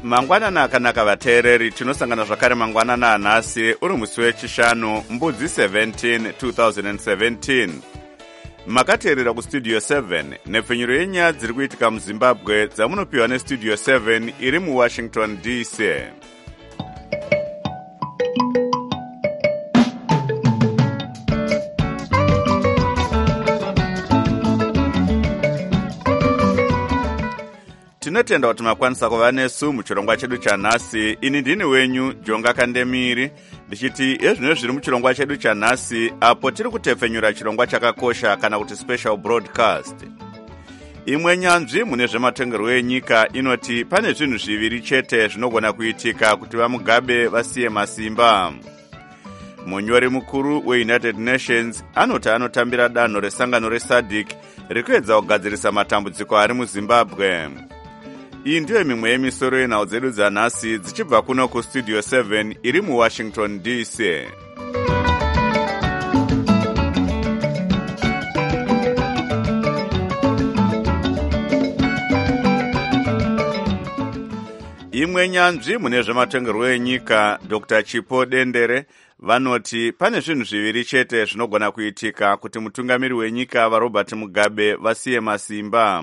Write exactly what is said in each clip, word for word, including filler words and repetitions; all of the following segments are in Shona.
Mangwanana akanaka vateereri, tinosangana zvakare mangwanana anhasi uri musi wechishanu mbudzi seventeenth two thousand seventeen. Makateerera kustudio seven nepfenyuro yenyaya dziri kuitika muZimbabwe dzamunopiwa nestudio seven iri muWashington D C. Tinotenda kuti makwanisa kuva nesu muchirongwa chedu chanhasi. Ini ndini wenyu Jonga Kandemiri, ndichiti ezvino zviri muchirongwa chedu chanhasi, apo tiri kutepfenyura chirongwa chakakosha kana kuti special broadcast. Imwe nyanzvi mune zvematongerwo enyika inoti pane zvinhu zviviri chete zvinogona kuitika kuti vamugabe vasiye masimba. Munyori mukuru weUnited Nations anoti anotambira danho resangano reSADC rikuedza kugadzirisa matambudziko ari muZimbabwe. Iyi ndiyo mimwe yemisoro yenhau dzedu dzanhasi dzichibva kuno kustudio seven iri muWashington D C. Imwe nyanzvi mune zvematongerwo enyika Doctor Chipo Dendere vanoti pane zvinhu zviviri chete zvinogona kuitika kuti mutungamiri wenyika vaRobert Mugabe vasiye masimba.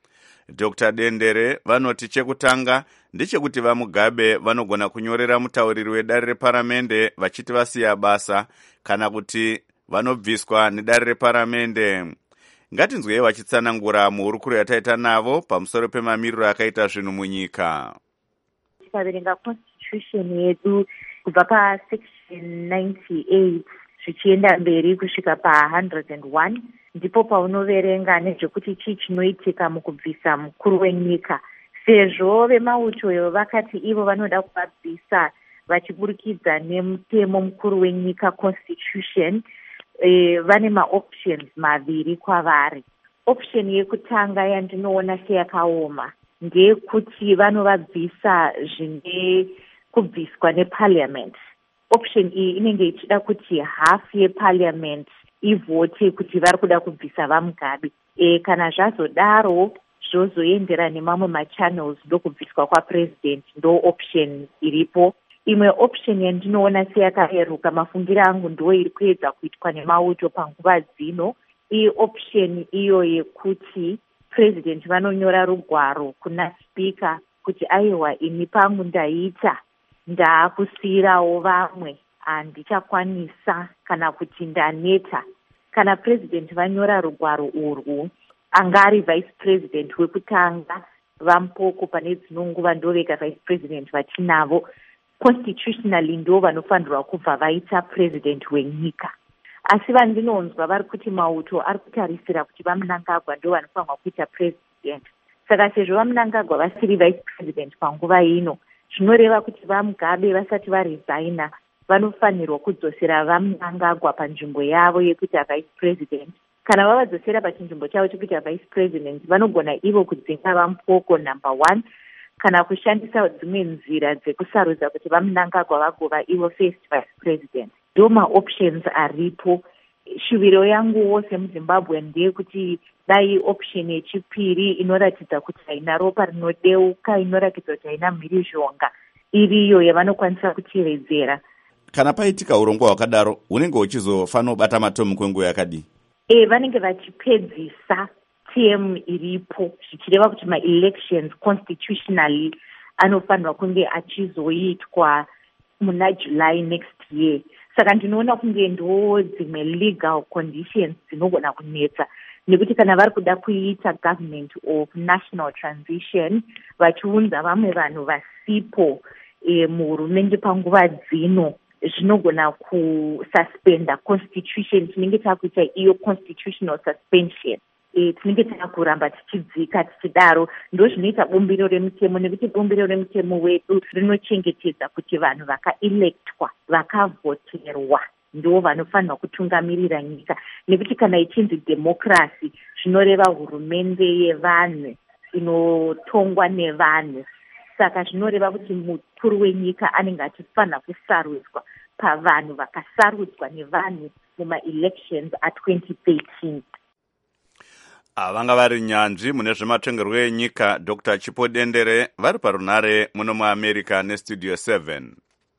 Doctor Dendere vanoti chekutanga ndechekuti vaMugabe vanogona kunyorera mutauriri wedare reparamende vachiti vasiya basa kana kuti vanobviswa nedare reparamende. Ngatinzwei vachitsanangura muhurukuro yataita navo pamusoro pemamiriro akaita zvinhu munyika. Tikaverenga constitution yedu kubva pasection ninety-eight zvichienda mberi kusvika pa one hundred and one ndipo paunoverenga nezvekuti chii chinoitika mukubvisa mukuru wenyika. Sezvo vemauto vakati ivo vanoda kuvabvisa vachiburikidza nemutemo mukuru wenyika constitution, e, vane maoptions maviri kwavari. Option yekutanga yandinoona seyakaoma ndeyekuti vanovabvisa zvine kubviswa neparliament. Option iyi inenge ichida kuti half yeparliament ivote kuti vari kuda kubvisa vaMugabe. E, kana zvazodaro zvozoendera nemamwe machannels ndokubviswa kwapresident, ndo option iripo. Imwe option yandinoona seyakareruka mafungiro angu ndo iri kuedza kuitwa nemauto panguva dzino. Iyi option iyo yekuti president vanonyora rugwaro kuna speaker kuti aiwa ini pangu ndaita ndaakusiyirawo vamwe handichakwanisa kana kuti ndaneta. Kana president vanyora rugwaro urwu, angari vice president wekutanga vampoko pane dzino nguva ndovega vice president vatinavo, constitutionally ndo vanofanirwa kubva vaita president wenyika. Asi vandinonzwa vari kuti mauto ari kutarisira kuti vaMnangagwa ndo vanofanirwa kuita president. Saka sezvo vaMnangagwa vasiri vice president panguva ino, zvinoreva kuti vaMugabe vasati varesigna vanofanirwa kudzosera vaMnangagwa panzvimbo yavo yekuita vice president. Kana vavadzosera pachinzvimbo chavo chekuita vice president, vanogona ivo kudzinga vaMpoko number one kana kushandisa dzimwe nzira dzekusarudza kuti vaMnangagwa vagova ivo first vice president. Ndo maoptions aripo. Shuviro yanguwo semuZimbabwe ndeyekuti dai option yechipiri inoratidza kuti haina ropa rinodeuka, inoratidza kuti haina mhirizhonga, iriyo yavanokwanisa kutevedzera. Kana paitika urongwa hwakadaro, unenge uchizofanira kubata matomu kwenguva yakadii? E, vanenge vachipedzisa term iripo, zvichireva kuti ma-elections constitutionally anofanirwa kunge achizoitwa muna July next year. Saka ndinoona kunge ndo dzimwe legal conditions dzinogona kunetsa, nekuti kana vari kuda kuita government of national transition vachiunza vamwe vanhu vasipo e, muhurumende panguva dzino, zvinogona kususpenda constitution. Tinenge takuita iyo constitutional suspension. E, tinenge takuramba tichidzika tichidaro. Ndo zvinoita bumbiro remutemo, nekuti bumbiro remutemo wedu rinochengetedza kuti vanhu vakaelectwa, vakavoterwa ndo vanofanirwa kutungamirira nyika. Nekuti kana ichinzi democracy zvinoreva hurumende yevanhu inotongwa nevanhu. Saka zvinoreva kuti mukuru wenyika anenge achifanira kusarudzwa pavanhu vakasarudzwa nevanhu muma elections a twenty thirteen. Avanga vari nyanzvi mune zvematongerwo enyika Doctor Chipo Dendere vari parunare muno muAmerica neStudio seven.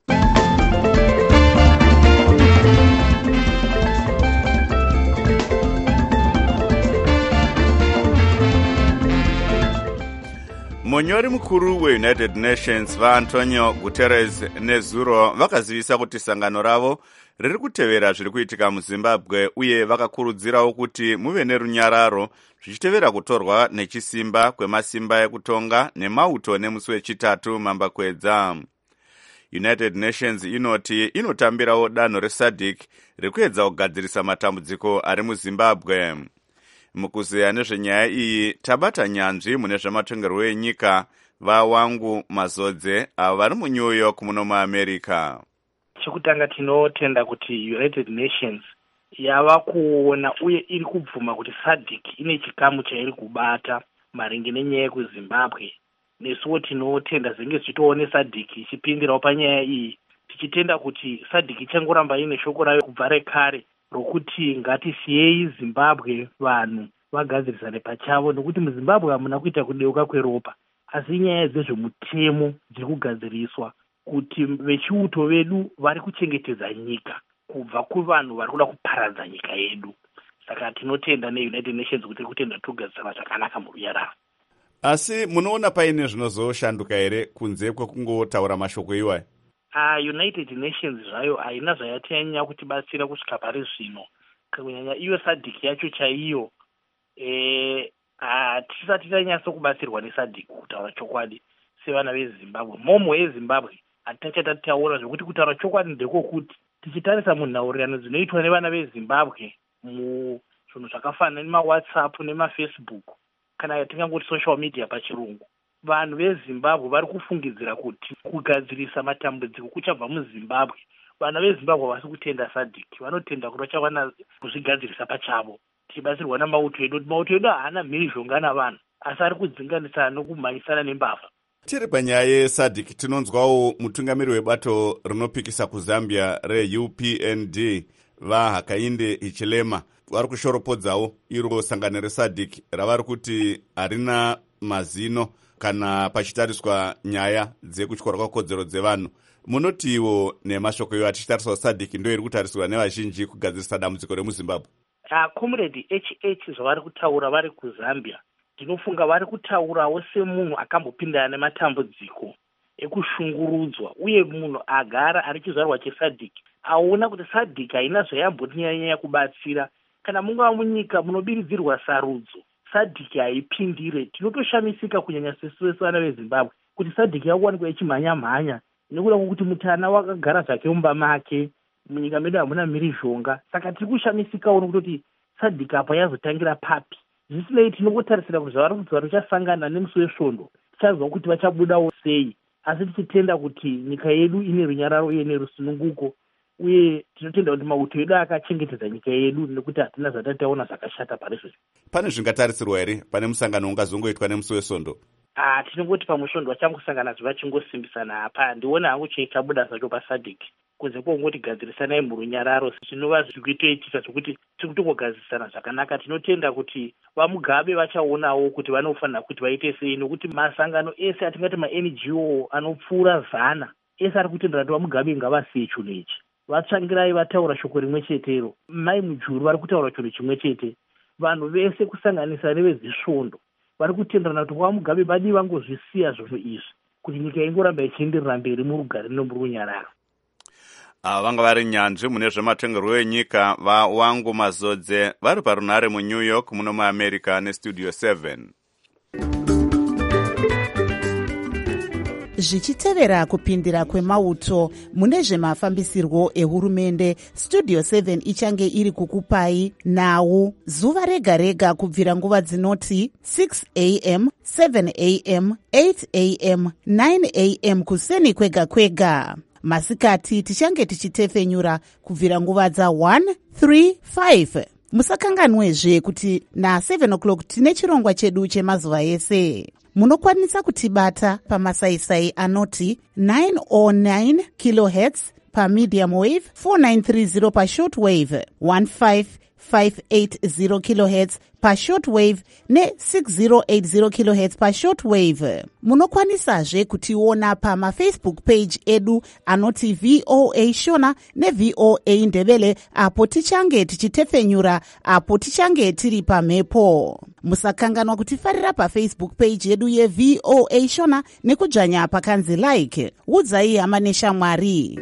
Munyori mukuru weUnited Nations vaAntonio Guterres nezuro vakazivisa kuti sangano ravo riri kutevera zviri kuitika muZimbabwe uye vakakurudzirawo kuti muve nerunyararo zvichitevera kutorwa nechisimba kwemasimba ekutonga nemauto nemusi wechitatu mambakwedza. United Nations inoti inotambirawo danho reSADC rikuedza kugadzirisa matambudziko ari muZimbabwe. Mukuzeya nezvenyaya iyi tabata nyanzvi mune zvematongerwo enyika vawangu Mazodze avo vari muNew York muno muAmerica. Chekutanga tinotenda kuti United Nations yava kuona uye iri kubvuma kuti SADC ine chikamu chairi kubata maringe nenyaya yekuZimbabwe. Nesuwo tinotenda zvinge zvichitoone SADC ichipindirawo panyaya iyi, tichitenda kuti SADC ichangoramba ine shoko rayo kubva rekare rokuti ngatisiyei Zimbabwe vanhu vagadzirisane pachavo, nokuti muZimbabwe hamuna kuita kudeuka kweropa, asi nyaya dzezvemutemo dziri kugadziriswa kuti vechiuto vedu vari kuchengetedza nyika kubva kuvanhu vari kuda kuparadza nyika yedu. Saka tinotenda neUnited Nations kuti iri kutenda togadzirisana zvakanaka murunyararo. Asi munoona paine zvinozoshanduka here kunze kwekungotaura mashoko iwayo? Uh, United Nations zvayo haina zvayatanyanya kutibatsira kusvika pari zvino. Kunyanya iyo SADC yacho chaiyo eh hatisati tanyatso kubatsirwa neSADC kutaura chokwadi sevana veZimbabwe. Momo yeZimbabwe hatachataura zvokuti kutaura chokwadi ndekokuti tichitarisa munhaurirano dzinoitwa nevana veZimbabwe muzvinhu zvakafanana nemaWhatsApp nemaFacebook kana tingangoti social media pachirungu, vanhu veZimbabwe vari kufungidzira kuti kugadzirisa matambudziko kuchabva muZimbabwe. Vana veZimbabwe vasi kutenda SADC, vanotenda kuti vachawana kuzvigadzirisa pachavo tichibatsirwa namauto edu. Mauto edu haana mhirizhonga navanhu, asi ari kudzinganisa nokumhanyisana nembavha. Tiri panyaya yeSADC tinonzwawo mutungamiri webato rinopikisa kuZambia reU P N D vaHakainde Hichilema vari kushoropodzawo iro sangano reSADC ravari kuti harina mazino kana pachitariswa nyaya dzekutyora kwakodzero dzevanhu. Munotiwo nemashoko iwo atichitariswa SADC ndo iri kutariswa nevazhinji kugadzirisa dambudziko remuZimbabwe? Uh, comrade H H zvavari kutaura vari kuZambia, ndinofunga vari kutaurawo semunhu akambopindana nematambudziko ekushungurudzwa uye munhu agara ari chizvarwa cheSADC aona kuti SADC haina zvayambonyanya kubatsira. Kana mungava munyika munobiridzirwa sarudzo, SADC haipindire. Tinotoshamisika kunyanya sesu vana veZimbabwe kuti SADC yakuwanikwa ichimhanya-mhanya nekuda kwokuti mutana wakagara zvake mumba make, munyika medu hamuna mhirizhonga. Saka tiri kushamisikawo nokutoti SADC apa yazotangira papi. Zvisinei tinongotarisira kuti zvavari kuti vari kuchasangana nemusi wesvondo tichazwa kuti vachabudawo sei, asi tichitenda kuti nyika yedu ine runyararo uye nerusununguko, uye tinotenda kuti mauto edu akachengetedza nyika yedu nekuti hatina zvatataona zvakashata pari zvozvo. Pane zvingatarisirwa here pane musangano ungazongoitwa nemusi wesvondo? Ah, tinongoti pamusvondo vachangosangana zvavachingosimbisana apa. Ndiona hangu chaikabuda zvacho paSADC kunze kwongoti gadzirisana murunyararo zvinova zviri kuitoitika zvokuti tiri kutongogadzirisana zvakanaka. Tinotenda kuti vaMugabe vachaonawo kuti vanofanira kuti vaite sei, nokuti masangano ese atingati maN G O anopfuura zana ese ari kutendera kuti vaMugabe ngavasiye chinhu ichi. Vatsvangirai vataura shoko rimwe chetero. Mai Mujuru vari kutaura chinhu chimwe chete. Vanhu vese kusanganisa nevezvisvondo vari kutenderana kuti vaMugabe vadi vangozvisiya zvinhu izvi kuti nyika ingoramba ichienderera mberi murugare nomurunyararo. Ava vanga vari nyanzvi mune zvematongerwo enyika vawangu Mazodze vari parunare muNew York muno muAmerica neStudio seven. Zvichitevera kupindira kwemauto mune zvemafambisirwo ehurumende, Studio seven ichange iri kukupai nhau zuva rega rega kubvira nguva dzinoti six a m, seven a m, eight a m, nine a m kuseni kwega kwega. Masikati tichange tichitefenyura kubvira nguva dza one, three, five. Musakanganwezve kuti na seven o'clock tine chirongwa chedu chemazuva ese. Munokwanisa kutibata pamasaisai anoti nine oh nine kilohertz pamedium wave, four nine three zero pashort wave, one five five eight zero kilohertz pashortwave ne-six zero eight zero kilohertz pashortwave. Munokwanisazve kutiona pamafacebook page edu anoti V O A Shona ne-V O A Ndebele, apo tichange tichitefenyura apo tichange tiri pamhepo. Musakanganwa kutifarira pafacebook page yedu ye-V O A Shona nekudzvanya pakanzi like. Udzai hama neshamwari.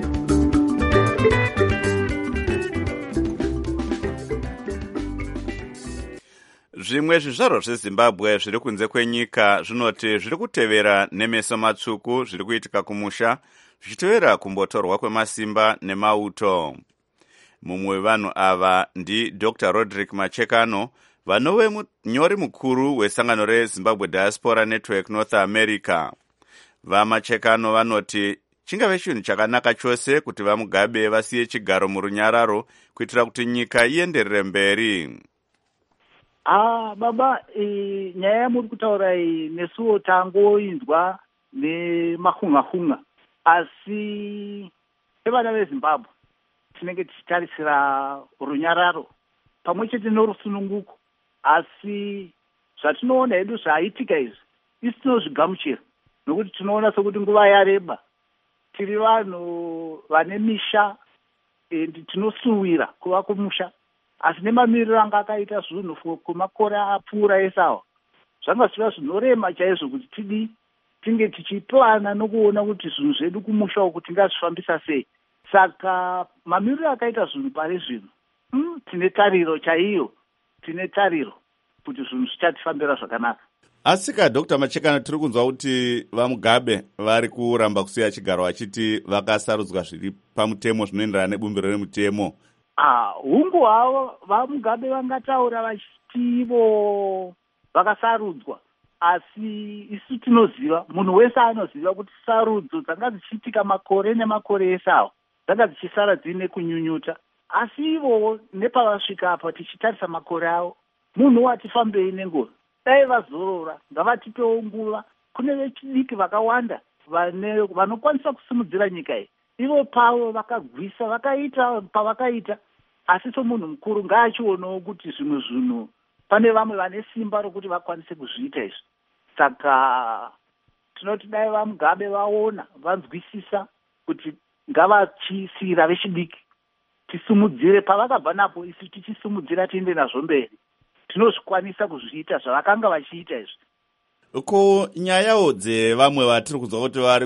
Zvimwe zvizvarwa zveZimbabwe zviri kunze kwenyika zvinoti zviri kutevera nemeso matsvuku zviri kuitika kumusha, zvichitevera kumbotorwa kwemasimba nemauto. Mumwe wevanhu ava ndi Doctor Roderick Machekano, vanove munyori mukuru wesangano reZimbabwe Diaspora Network North America. VaMachekano vanoti chingave chinhu chakanaka chose kuti vaMugabe vasiye chigaro murunyararo kuitira kuti nyika ienderere mberi. Ah, baba, e, nyaya yamuri kutaura iyi nesuwo tangoinzwa nemahunga-hunga, asi sevana veZimbabwe tinenge tichitarisira runyararo pamwe chete norusununguko, asi zvatinoona hedu zvaitika izvi isi tinozvigamuchira nokuti tinoona sokuti nguva yareba tiri vanhu vane misha endi tinosuwira kuva kumusha, asi nemamiriro anga akaita zvinhu kwemakore apfuura esawa zvanga zviva zvinorema chaizvo kuti tidi tinge tichiplana nokuona kuti zvinhu zvedu kumusha uku tingazvifambisa sei. Saka mamiriro akaita zvinhu pari zvino mm, tine tariro chaiyo, tine tariro kuti zvinhu zvichatifambira zvakanaka. Asika Doctor Machekano, tiri kunzwa kuti vaMugabe vari kuramba kusiya chigaro vachiti vakasarudzwa zviri pamutemo zvinoenderana nebumbiro remutemo. Ah, hungu havo vaMugabe vangataura vachitivo vakasarudzwa, asi isu tinoziva, munhu wese anoziva kuti sarudzo dzanga dzichiitika makore nemakore esawa dzanga dzichisara dzine kunyunyuta, asi ivowo nepavasvika apa tichitarisa makore avo, munhu watifambei nenguva, dai vazorora ngavatipewo nguva. Kune vechidiki vakawanda vanokwanisa kusimudzira nyika iyi, ivo pavo vakagwisa vakaita pavakaita, asi somunhu mukuru ngaachionawo kuti zvimwe zvinhu pane vamwe vane simba rokuti vakwanise kuzviita izvi. Saka tinoti dai vaMugabe vaona vanzwisisa kuti ngavachisira vechidiki tisumudzire pavakabva napo, isi tichisumudzira tiende nazvo mberi, tinozvikwanisa kuzviita zvavakanga vachiita izvi. Ko nyayawo dzevamwe vatiri kunzwa kuti vari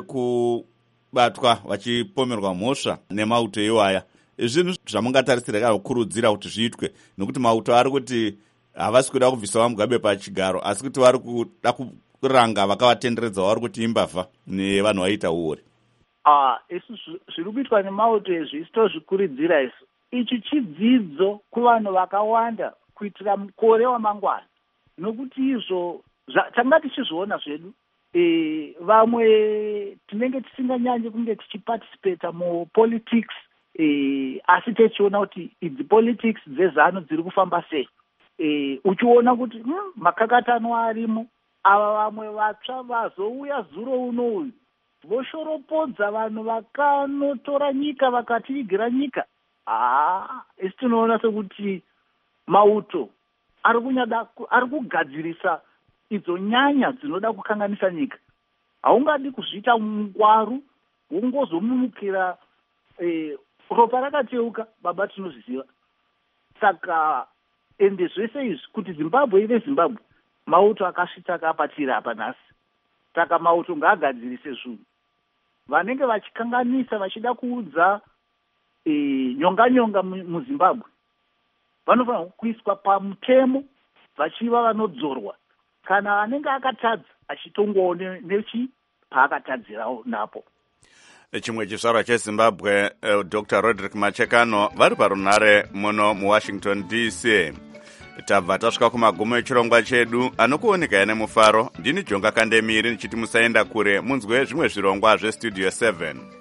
kubatwa vachipomerwa mhosva nemauto iwaya, zvinhu zvamungatarisira kukurudzira kuti zviitwe, nokuti mauto ari kuti havasi kuda kubvisa vaMugabe pachigaro, asi kuti vari kuda kuranga vakavatenderedza vari kuti imbavha nevanhu vaita uori. Ah, isu zviri kuitwa nemauto izvi tozvikurudzira isu. Ichi chidzidzo kuvanhu vakawanda kuitira mukore wamangwana, nokuti izvo tanga tichizviona zvedu. E, vamwe tinenge tisinganyanyi kunge tichiparticipata mupolitics, e, asi techiona kuti idzi politics dzezano dziri kufamba sei. E, uchiona kuti hmm, makakatano arimo, ava vamwe vatsva vazouya zuro uno voshoropodza vanhu vakanotora nyika vakativigira nyika. Ah, isi tinoona sekuti mauto ari kunyada ari kugadzirisa idzo nyanya dzinoda kukanganisa nyika. Haungadi kuzviita mungwaru wongozomumukira eh, ropa rakateuka, baba tinozviziva. Saka ende zvese izvi kuti Zimbabwe ive Zimbabwe, mauto akasvita akapatira apa nhasi. Saka mauto ngaagadzirise zvinhu vanenge vachikanganisa vachida kuudza e, nyonga nyonga muZimbabwe vanofanira kuiswa pamutemo vachiva vanodzorwa, kana anenge akatadza achitongowo nechi paakatadzirawo napo. Chimwe chizvarwa cheZimbabwe, uh, Doctor Roderick Machekano vari parunhare muno muWashington D C. Tabva tasvika kumagumo echirongwa chedu anokuoneka nemufaro. Ndini Jonga Kandemiri ndichiti musaenda kure, munzwe zvimwe zvirongwa zveStudio seven.